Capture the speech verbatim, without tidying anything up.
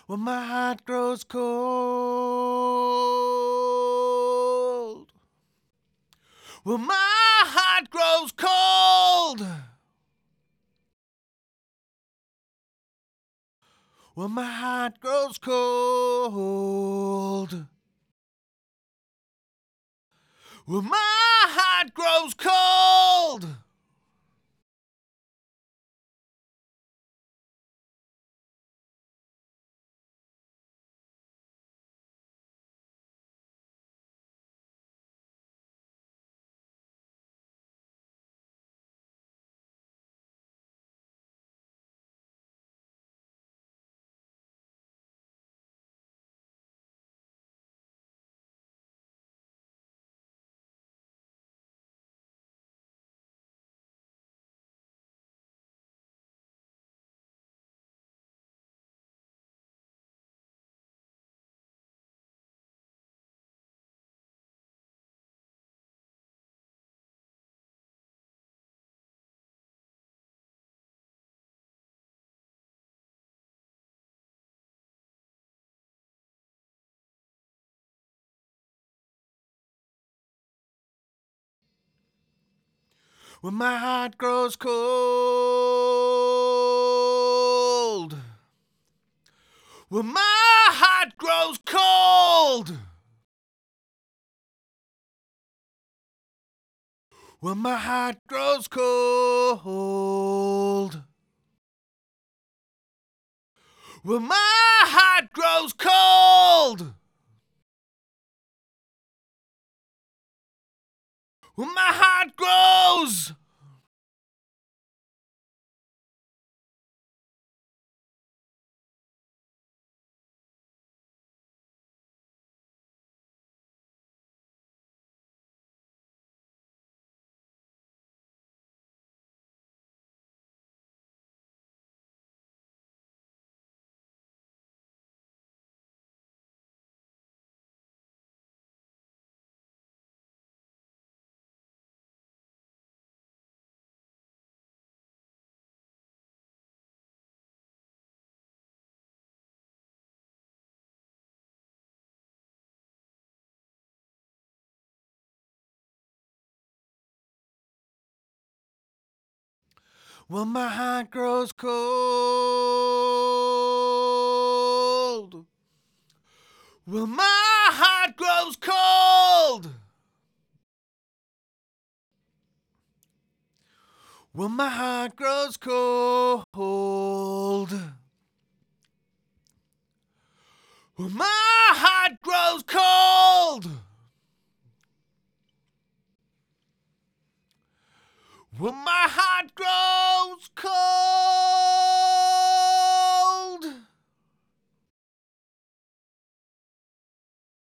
When my heart grows cold. When my heart grows cold. When my heart grows cold. When my heart grows cold. When my heart grows cold. When my heart grows cold. When my heart grows cold. When my heart grows cold. When my heart grows. When my heart grows cold. When my heart grows cold. When my heart grows cold. When my heart grows cold. When my heart grows cold.